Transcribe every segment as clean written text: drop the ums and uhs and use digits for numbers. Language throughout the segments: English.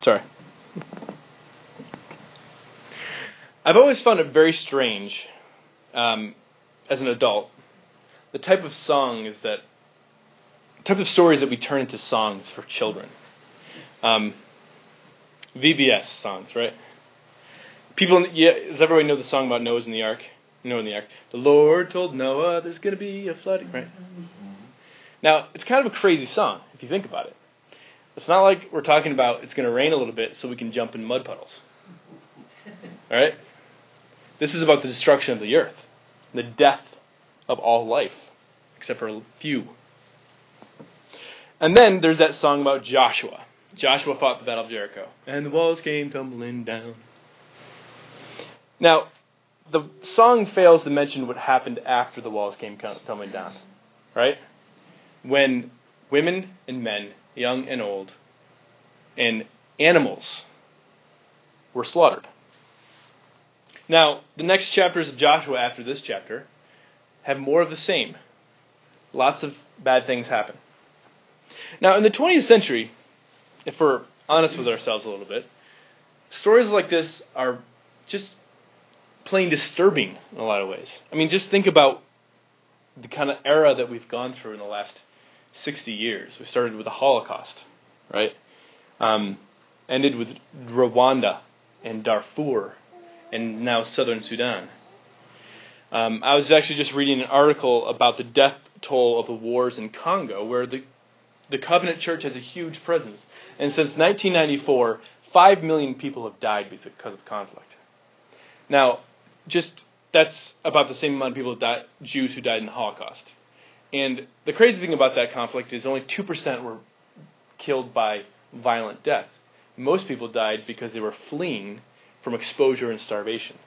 Sorry. I've always found it very strange, as an adult, the type of stories that we turn into songs for children. VBS songs, right? Does everybody know the song about Noah in the Ark? Noah in the Ark. The Lord told Noah there's going to be a flood, right? Now, it's kind of a crazy song, if you think about it. It's not like we're talking about it's going to rain a little bit so we can jump in mud puddles. All right? This is about the destruction of the earth, the death of all life, except for a few. And then there's that song about Joshua. Joshua fought the Battle of Jericho, and the walls came tumbling down. Now, the song fails to mention what happened after the walls came tumbling down, right? When women and men, young and old, and animals were slaughtered. Now, the next chapters of Joshua after this chapter have more of the same. Lots of bad things happen. Now, in the 20th century, if we're honest with ourselves a little bit, stories like this are just plain disturbing in a lot of ways. I mean, just think about the kind of era that we've gone through in the last 60 years. We started with the Holocaust, right? Ended with Rwanda and Darfur and now southern Sudan. I was actually just reading an article about the death toll of the wars in Congo, where the Covenant Church has a huge presence. And since 1994, 5 million people have died because of conflict. Now, that's about the same amount of people Jews who died in the Holocaust. And the crazy thing about that conflict is only 2% were killed by violent death. Most people died because they were fleeing from exposure and starvation.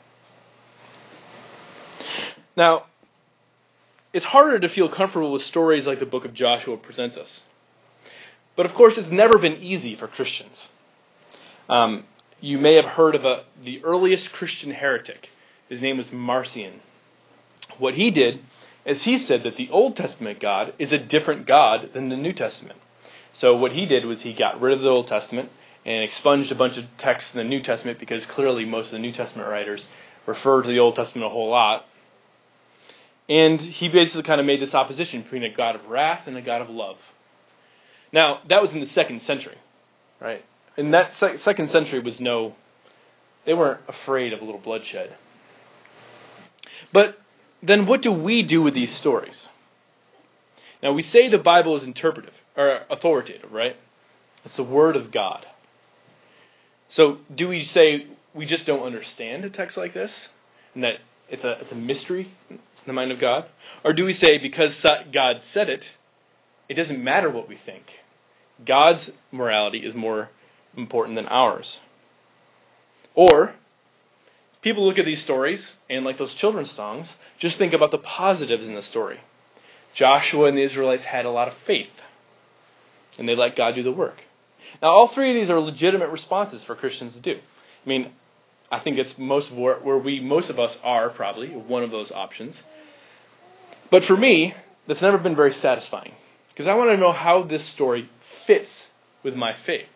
Now, it's harder to feel comfortable with stories like the book of Joshua presents us. But of course, it's never been easy for Christians. You may have heard of the earliest Christian heretic. His name was Marcion. What he did is he said that the Old Testament God is a different God than the New Testament. So what he did was he got rid of the Old Testament and expunged a bunch of texts in the New Testament, because clearly most of the New Testament writers refer to the Old Testament a whole lot. And he basically kind of made this opposition between a God of wrath and a God of love. Now, that was in the 2nd century, right? In that 2nd century they weren't afraid of a little bloodshed. But then what do we do with these stories? Now, we say the Bible is interpretive, or authoritative, right? It's the Word of God. So do we say we just don't understand a text like this, and that it's a mystery in the mind of God? Or do we say because God said it, it doesn't matter what we think? God's morality is more important than ours. Or people look at these stories, and like those children's songs, just think about the positives in the story. Joshua and the Israelites had a lot of faith, and they let God do the work. Now, all three of these are legitimate responses for Christians to do. I mean, I think it's most of us are probably one of those options. But for me, that's never been very satisfying, because I want to know how this story fits with my faith.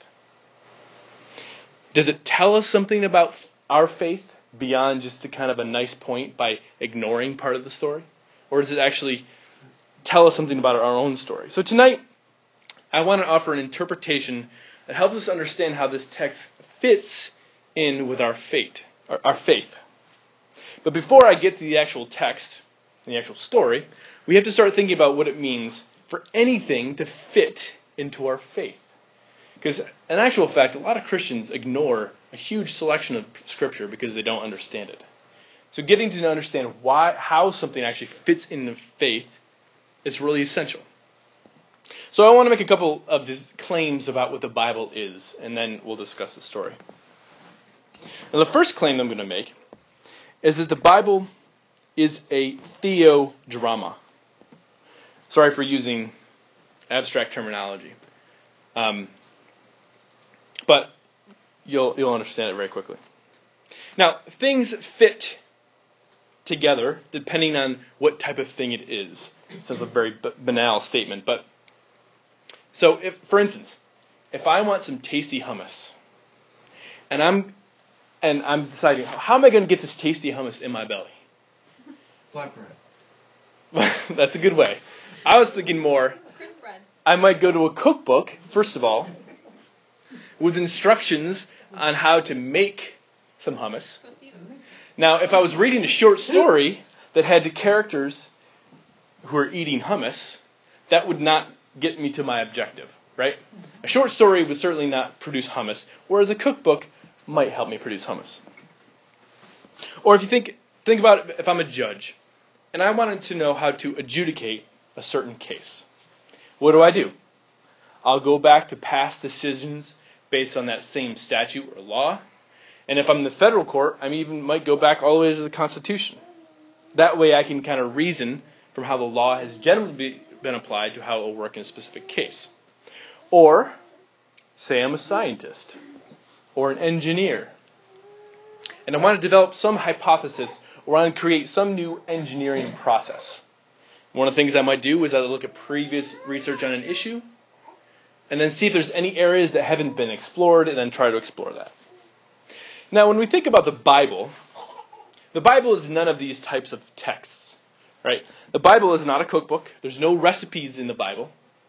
Does it tell us something about our faith beyond just a kind of a nice point by ignoring part of the story? Or does it actually tell us something about our own story? So tonight, I want to offer an interpretation that helps us understand how this text fits in with our faith. But before I get to the actual text and the actual story, we have to start thinking about what it means for anything to fit into our faith. Because in actual fact, a lot of Christians ignore a huge selection of Scripture because they don't understand it. So getting to understand how something actually fits into faith is really essential. So I want to make a couple of claims about what the Bible is, and then we'll discuss the story. Now, the first claim I'm going to make is that the Bible is a theodrama. Sorry for using abstract terminology. But you'll understand it very quickly. Now, things fit together depending on what type of thing it is. It sounds a very banal statement, but so for instance, if I want some tasty hummus, and I'm deciding, how am I going to get this tasty hummus in my belly? Flatbread. That's a good way. I was thinking more, Crisp bread. I might go to a cookbook, first of all, with instructions on how to make some hummus. Tostitos. Now, if I was reading a short story that had the characters who are eating hummus, that would not get me to my objective, right? A short story would certainly not produce hummus, whereas a cookbook might help me produce hummus. Or if you think about it, if I'm a judge, and I wanted to know how to adjudicate a certain case, what do? I'll go back to past decisions based on that same statute or law. And if I'm in the federal court, I even might go back all the way to the Constitution. That way I can kind of reason from how the law has generally been applied to how it will work in a specific case. Or, say I'm a scientist or an engineer, and I want to develop some hypothesis or I want to create some new engineering process. One of the things I might do is I look at previous research on an issue and then see if there's any areas that haven't been explored and then try to explore that. Now, when we think about the Bible is none of these types of texts, right? The Bible is not a cookbook. There's no recipes in the Bible.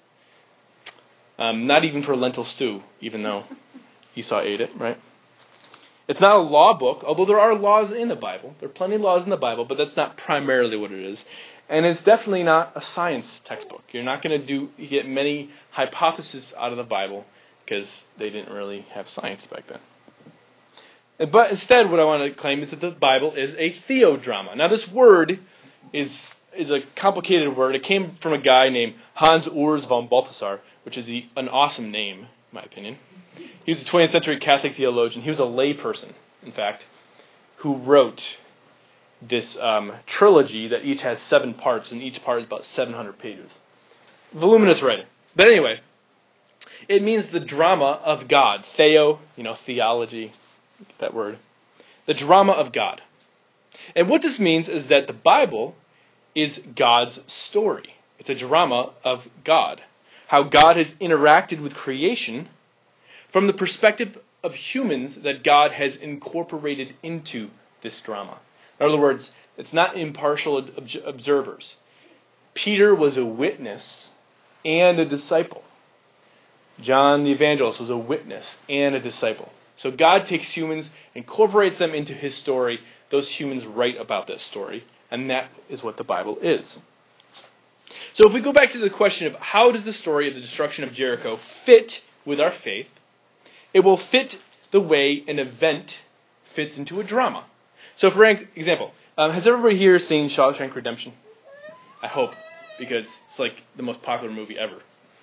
Not even for lentil stew, even though Esau ate it, right? It's not a law book, although there are laws in the Bible. There are plenty of laws in the Bible, but that's not primarily what it is. And it's definitely not a science textbook. You're not going to get many hypotheses out of the Bible because they didn't really have science back then. But instead, what I want to claim is that the Bible is a theodrama. Now, this word is a complicated word. It came from a guy named Hans Urs von Balthasar, which is an awesome name, in my opinion. He was a 20th century Catholic theologian. He was a layperson, in fact, who wrote this trilogy that each has 7 parts, and each part is about 700 pages. Voluminous writing. But anyway, it means the drama of God. Theo, theology, that word. The drama of God. And what this means is that the Bible is God's story. It's a drama of God. How God has interacted with creation from the perspective of humans that God has incorporated into this drama. In other words, it's not impartial observers. Peter was a witness and a disciple. John the Evangelist was a witness and a disciple. So God takes humans, incorporates them into his story. Those humans write about that story. And that is what the Bible is. So if we go back to the question of how does the story of the destruction of Jericho fit with our faith, it will fit the way an event fits into a drama. So for example, has everybody here seen Shawshank Redemption? I hope, because it's like the most popular movie ever.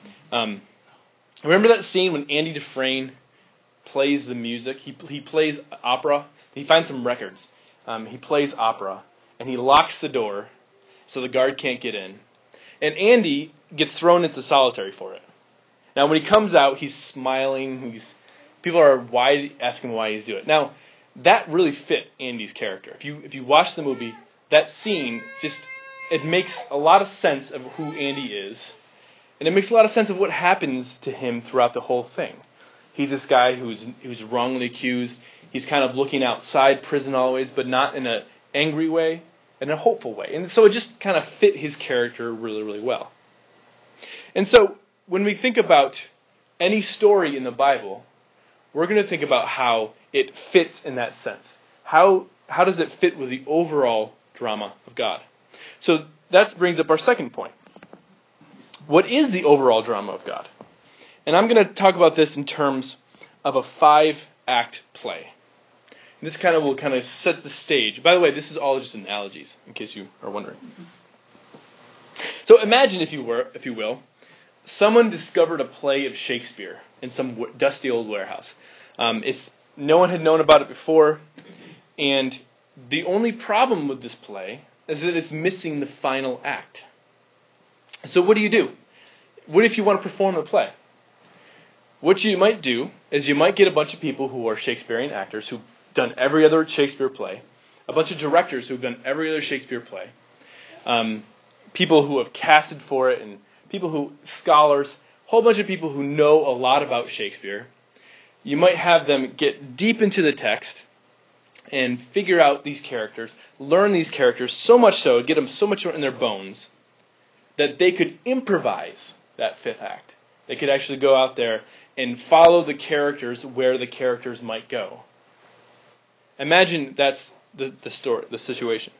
Remember that scene when Andy Dufresne plays the music? He plays opera. He finds some records. He plays opera, and he locks the door so the guard can't get in. And Andy gets thrown into solitary for it. Now, when he comes out, he's smiling. People are asking why he's doing it. Now, that really fit Andy's character. If you watch the movie, that scene it makes a lot of sense of who Andy is, and it makes a lot of sense of what happens to him throughout the whole thing. He's this guy who's wrongly accused. He's kind of looking outside prison always, but not in an angry way, in a hopeful way. And so it just kind of fit his character really, really well. And so when we think about any story in the Bible, we're going to think about how it fits in that sense. How does it fit with the overall drama of God? So that brings up our second point. What is the overall drama of God? And I'm going to talk about this in terms of a 5-act play. And this will set the stage. By the way, this is all just analogies, in case you are wondering. So imagine, if you will, someone discovered a play of Shakespeare in some dusty old warehouse. No one had known about it before, and the only problem with this play is that it's missing the final act. So what do? What if you want to perform the play? What you might do is you might get a bunch of people who are Shakespearean actors who've done every other Shakespeare play, a bunch of directors who've done every other Shakespeare play, people who have casted for it, and scholars, a whole bunch of people who know a lot about Shakespeare. you might have them get deep into the text and figure out these characters, learn these characters so much so, get them so much in their bones, that they could improvise that fifth act. They could actually go out there and follow the characters where the characters might go. Imagine that's the story, the situation.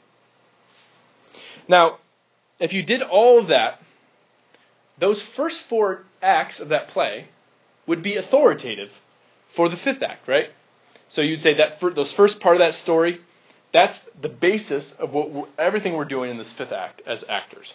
Now, if you did all of that, those first four acts of that play would be authoritative for the fifth act, right? So you'd say that for those first part of that story, that's the basis of everything we're doing in this fifth act as actors.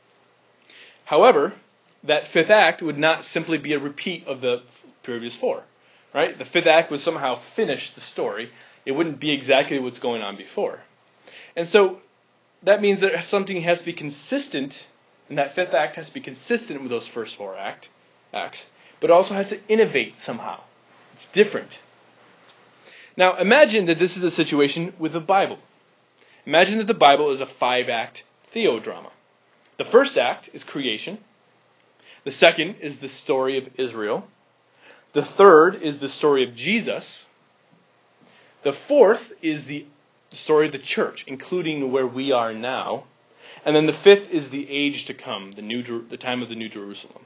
However, that fifth act would not simply be a repeat of the previous four, right? The fifth act would somehow finish the story. It wouldn't be exactly what's going on before. And so that means that something has to be consistent, and that fifth act has to be consistent with those first four acts, but also has to innovate somehow. It's different. Now, imagine that this is a situation with the Bible. Imagine that the Bible is a 5-act theodrama. The first act is creation. The second is the story of Israel. The third is the story of Jesus. The fourth is the story of the church, including where we are now. And then the fifth is the age to come, the time of the New Jerusalem.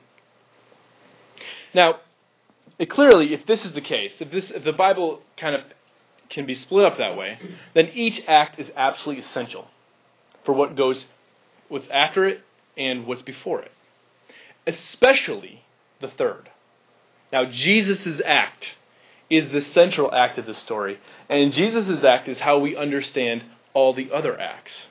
Now, clearly, if this is the case, if the Bible kind of can be split up that way, then each act is absolutely essential for what's after it and what's before it. Especially the third. Now, Jesus' act is the central act of the story, and Jesus' act is how we understand all the other acts.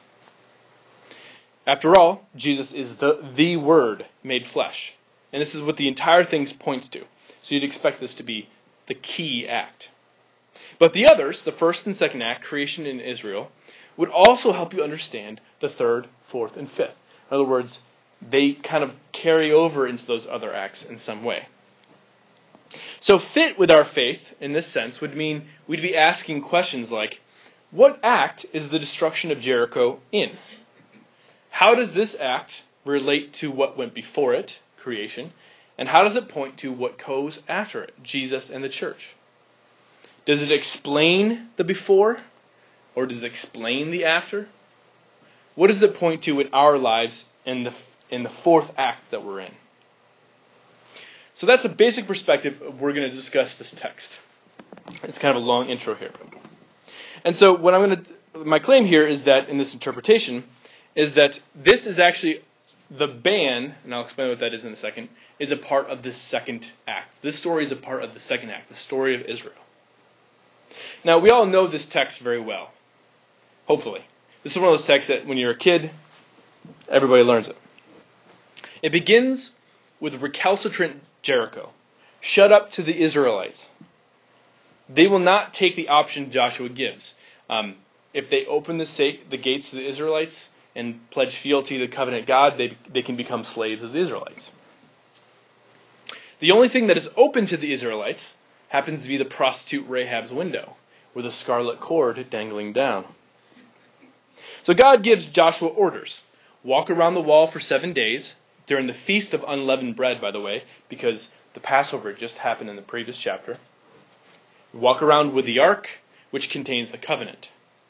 After all, Jesus is the Word made flesh, and this is what the entire thing points to. So you'd expect this to be the key act. But the others, the first and second act, creation in Israel, would also help you understand the third, fourth, and fifth. In other words, they kind of carry over into those other acts in some way. So fit with our faith, in this sense, would mean we'd be asking questions like, what act is the destruction of Jericho in? How does this act relate to what went before it, creation? And how does it point to what goes after it, Jesus and the church? Does it explain the before, or does it explain the after? What does it point to in our lives in the fourth act that we're in? So that's a basic perspective. We're going to discuss this text. It's kind of a long intro here. And so my claim here is that in this interpretation is that this is actually the ban, and I'll explain what that is in a second, is a part of this second act. This story is a part of the second act, the story of Israel. Now, we all know this text very well. Hopefully. This is one of those texts that when you're a kid, everybody learns it. It begins with recalcitrant Jericho, shut up to the Israelites. They will not take the option Joshua gives. If they open the gates to the Israelites and pledge fealty to the covenant God, they can become slaves of the Israelites. The only thing that is open to the Israelites happens to be the prostitute Rahab's window, with a scarlet cord dangling down. So God gives Joshua orders. Walk around the wall for 7 days, during the Feast of Unleavened Bread, by the way, because the Passover just happened in the previous chapter. Walk around with the ark, which contains the covenant.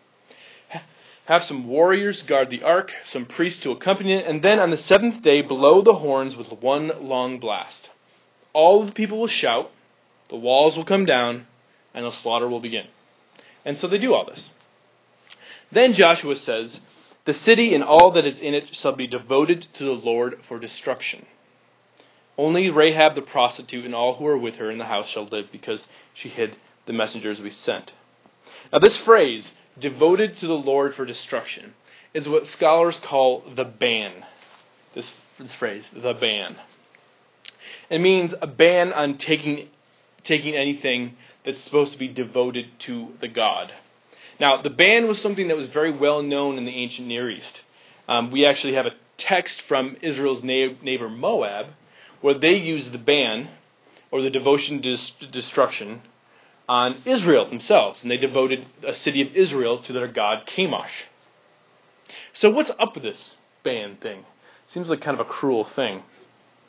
Have some warriors guard the ark, some priests to accompany it, and then on the 7th day, blow the horns with one long blast. All of the people will shout, the walls will come down, and the slaughter will begin. And so they do all this. Then Joshua says, the city and all that is in it shall be devoted to the Lord for destruction. Only Rahab the prostitute and all who are with her in the house shall live, because she hid the messengers we sent. Now this phrase, devoted to the Lord for destruction, is what scholars call the ban. This phrase, the ban. It means a ban on taking anything that's supposed to be devoted to the god. Now, the ban was something that was very well known in the ancient Near East. We actually have a text from Israel's neighbor Moab, where they used the ban, or the devotion to destruction, on Israel themselves, and they devoted a city of Israel to their god Chemosh. So what's up with this ban thing? Seems like kind of a cruel thing.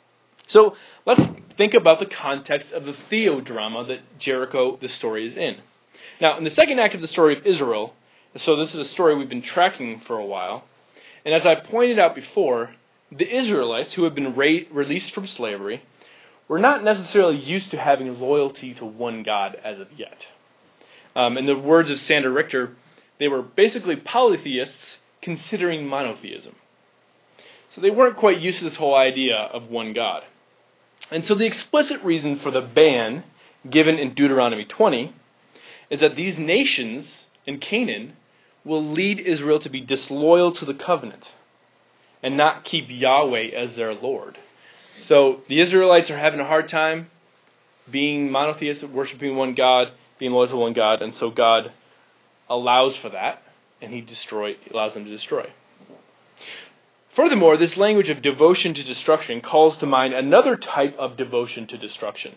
So let's think about the context of the theodrama that Jericho, the story, is in. Now, in the second act of the story of Israel, so this is a story we've been tracking for a while, and as I pointed out before, the Israelites who have been released from slavery were not necessarily used to having loyalty to one God as of yet. In the words of Sander Richter, they were basically polytheists considering monotheism. So they weren't quite used to this whole idea of one God. And so the explicit reason for the ban given in Deuteronomy 20 is that these nations in Canaan will lead Israel to be disloyal to the covenant and not keep Yahweh as their Lord. So the Israelites are having a hard time being monotheistic, worshiping one God, being loyal to one God, and so God allows for that, and He allows them to destroy. Furthermore, this language of devotion to destruction calls to mind another type of devotion to destruction.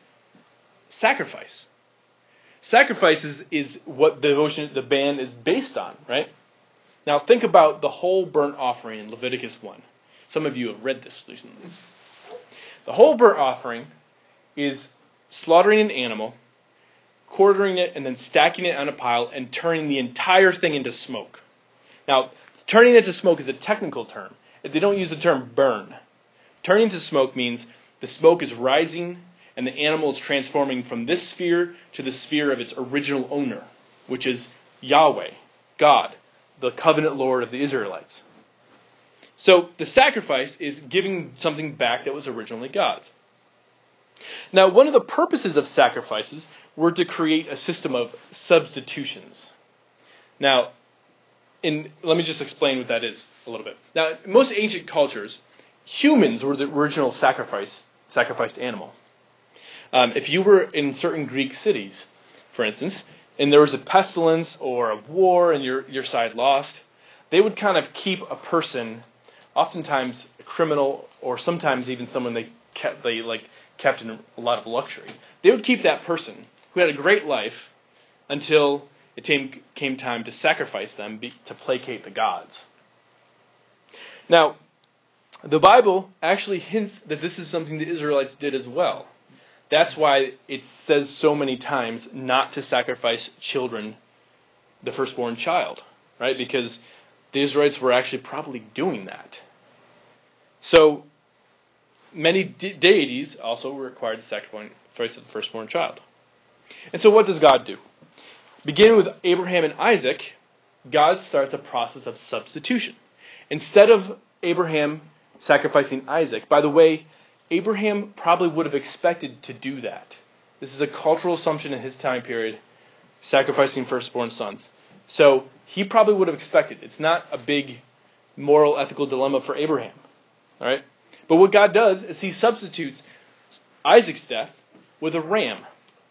Sacrifice. Sacrifice is what devotion, the ban is based on, right? Now think about the whole burnt offering in Leviticus 1. Some of you have read this recently. The whole burnt offering is slaughtering an animal, quartering it, and then stacking it on a pile and turning the entire thing into smoke. Now, turning it to smoke is a technical term. They don't use the term burn. Turning to smoke means the smoke is rising and the animal is transforming from this sphere to the sphere of its original owner, which is Yahweh, God, the covenant Lord of the Israelites. So the sacrifice is giving something back that was originally God's. Now, one of the purposes of sacrifices were to create a system of substitutions. Now, let me just explain what that is a little bit. Now, in most ancient cultures, humans were the original sacrificed animal. If you were in certain Greek cities, for instance, and there was a pestilence or a war and your side lost, they would kind of keep a person, oftentimes a criminal or sometimes even someone they kept in a lot of luxury. They would keep that person who had a great life until it came time to sacrifice them to placate the gods. Now, the Bible actually hints that this is something the Israelites did as well. That's why it says so many times not to sacrifice children, the firstborn child, right? Because the Israelites were actually probably doing that. So, many deities also were required to sacrifice the firstborn child. And so what does God do? Beginning with Abraham and Isaac, God starts a process of substitution. Instead of Abraham sacrificing Isaac, by the way, Abraham probably would have expected to do that. This is a cultural assumption in his time period, sacrificing firstborn sons. So he probably would have expected. It's not a big moral, ethical dilemma for Abraham. All right? But what God does is He substitutes Isaac's death with a ram.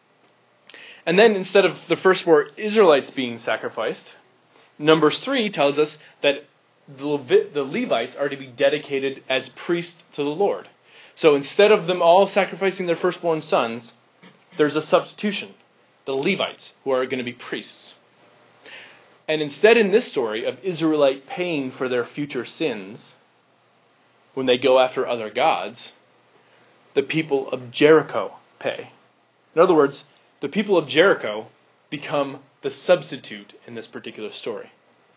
And then instead of the firstborn Israelites being sacrificed, Numbers 3 tells us that the Levites are to be dedicated as priests to the Lord. So instead of them all sacrificing their firstborn sons, there's a substitution. The Levites, who are going to be priests. And instead in this story of Israelite paying for their future sins, when they go after other gods, the people of Jericho pay. In other words, the people of Jericho become the substitute in this particular story.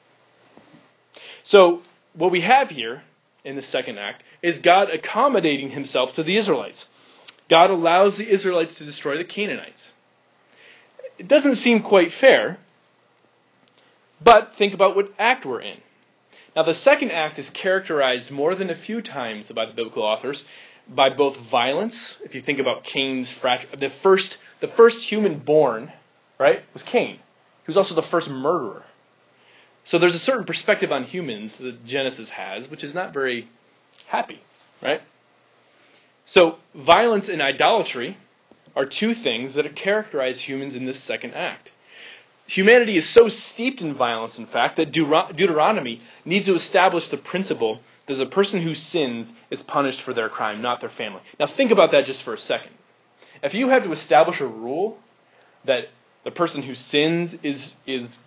So, what we have here in the second act is God accommodating Himself to the Israelites. God allows the Israelites to destroy the Canaanites. It doesn't seem quite fair, but think about what act we're in. Now, the second act is characterized more than a few times by the biblical authors by both violence. If you think about Cain's the first human born, right, was Cain. He was also the first murderer. So there's a certain perspective on humans that Genesis has, which is not very happy, right? So violence and idolatry are two things that characterize humans in this second act. Humanity is so steeped in violence, in fact, that Deuteronomy needs to establish the principle that the person who sins is punished for their crime, not their family. Now think about that just for a second. If you have to establish a rule that the person who sins is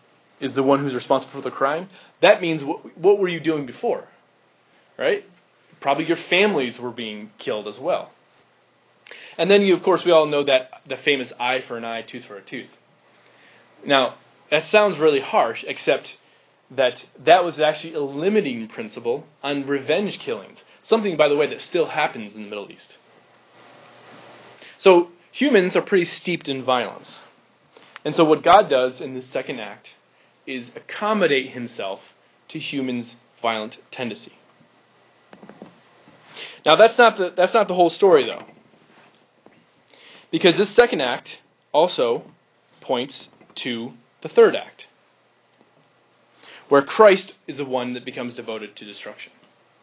the one who's responsible for the crime, that means what were you doing before? Right? Probably your families were being killed as well. And then, of course, we all know that the famous eye for an eye, tooth for a tooth. Now, that sounds really harsh, except that was actually a limiting principle on revenge killings. Something, by the way, that still happens in the Middle East. So, humans are pretty steeped in violence. And so what God does in this second act is accommodate himself to humans' violent tendency. Now, that's not the whole story, though. Because this second act also points to the third act, where Christ is the one that becomes devoted to destruction.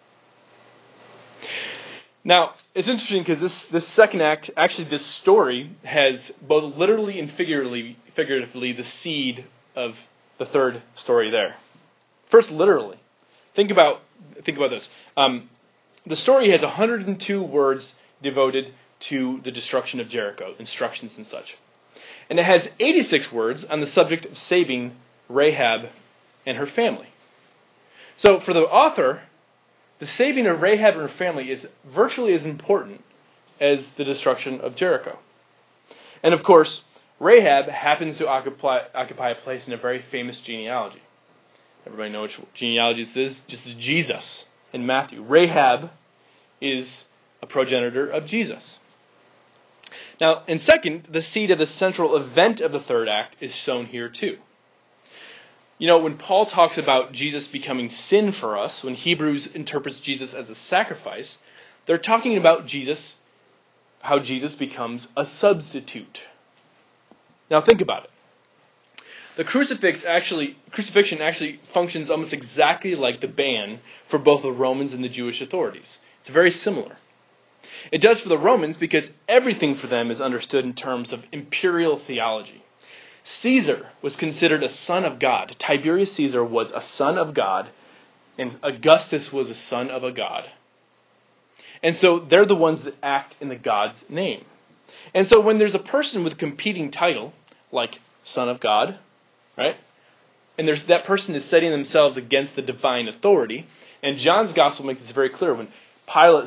Now, it's interesting because this second act, actually this story, has both literally and figuratively the seed of the third story there. First, literally. Think about this. The story has 102 words devoted to the destruction of Jericho, instructions and such. And it has 86 words on the subject of saving Rahab and her family. So for the author, the saving of Rahab and her family is virtually as important as the destruction of Jericho. And of course, Rahab happens to occupy a place in a very famous genealogy. Everybody knows which genealogy this is? Just Jesus in Matthew. Rahab is a progenitor of Jesus. Now, and second, the seed of the central event of the third act is shown here too. You know, when Paul talks about Jesus becoming sin for us, when Hebrews interprets Jesus as a sacrifice, they're talking about Jesus, how Jesus becomes a substitute. Now think about it. The crucifixion actually functions almost exactly like the ban for both the Romans and the Jewish authorities. It's very similar. It does for the Romans because everything for them is understood in terms of imperial theology. Caesar was considered a son of God. Tiberius Caesar was a son of God, and Augustus was a son of a god. And so they're the ones that act in the God's name. And so when there's a person with a competing title, like son of God, right? And there's that person is setting themselves against the divine authority. And John's gospel makes this very clear. When Pilate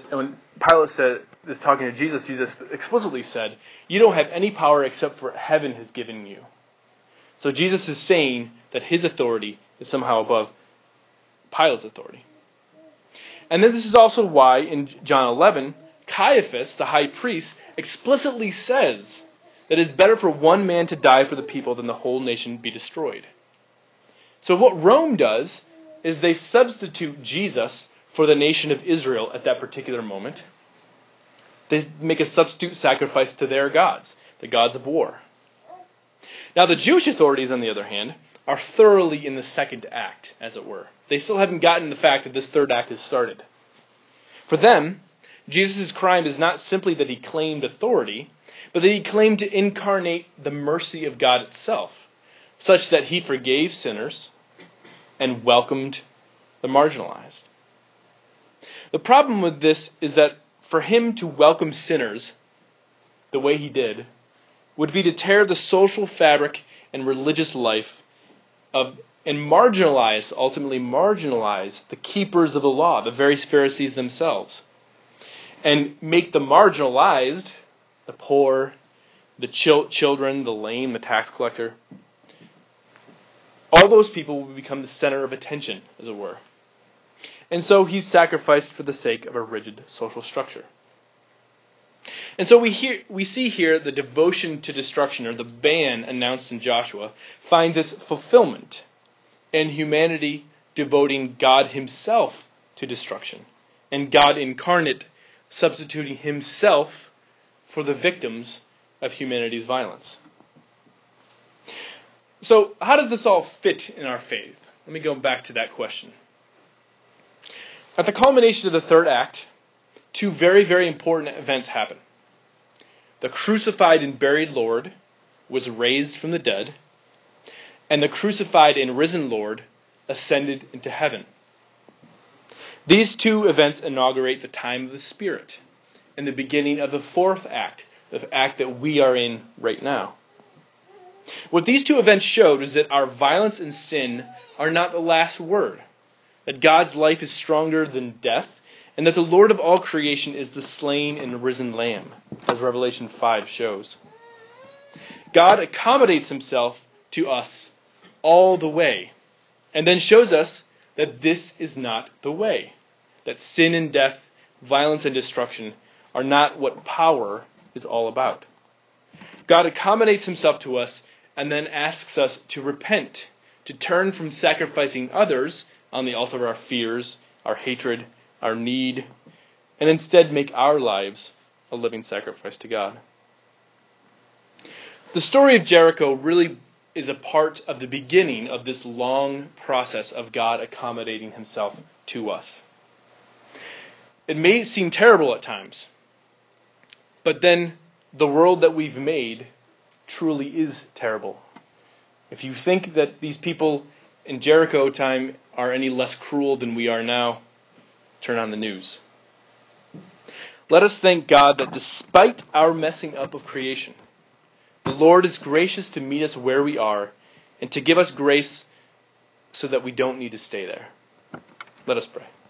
is talking to Jesus, Jesus explicitly said, "You don't have any power except for heaven has given you." So Jesus is saying that his authority is somehow above Pilate's authority. And then this is also why in John 11, Caiaphas, the high priest, explicitly says that it is better for one man to die for the people than the whole nation be destroyed. So what Rome does is they substitute Jesus for the nation of Israel at that particular moment. They make a substitute sacrifice to their gods, the gods of war. Now the Jewish authorities, on the other hand, are thoroughly in the second act, as it were. They still haven't gotten the fact that this third act has started. For them, Jesus' crime is not simply that he claimed authority, but that he claimed to incarnate the mercy of God itself, such that he forgave sinners and welcomed the marginalized. The problem with this is that for him to welcome sinners the way he did would be to tear the social fabric and religious life and ultimately marginalize the keepers of the law, the very Pharisees themselves, and make the marginalized, the poor, the children, the lame, the tax collector, all those people will become the center of attention, as it were. And so he's sacrificed for the sake of a rigid social structure. And so we see here the devotion to destruction, or the ban announced in Joshua, finds its fulfillment in humanity devoting God himself to destruction, and God incarnate substituting himself for the victims of humanity's violence. So how does this all fit in our faith? Let me go back to that question. At the culmination of the third act, two very, very important events happen. The crucified and buried Lord was raised from the dead, and the crucified and risen Lord ascended into heaven. These two events inaugurate the time of the Spirit and the beginning of the fourth act, the act that we are in right now. What these two events showed is that our violence and sin are not the last word, that God's life is stronger than death, and that the Lord of all creation is the slain and risen Lamb, as Revelation 5 shows. God accommodates himself to us all the way, and then shows us that this is not the way, that sin and death, violence and destruction are not what power is all about. God accommodates himself to us and then asks us to repent, to turn from sacrificing others on the altar of our fears, our hatred, our need, and instead make our lives a living sacrifice to God. The story of Jericho really is a part of the beginning of this long process of God accommodating himself to us. It may seem terrible at times, but then the world that we've made truly is terrible. If you think that these people in Jericho time are any less cruel than we are now, turn on the news. Let us thank God that despite our messing up of creation, the Lord is gracious to meet us where we are and to give us grace so that we don't need to stay there. Let us pray.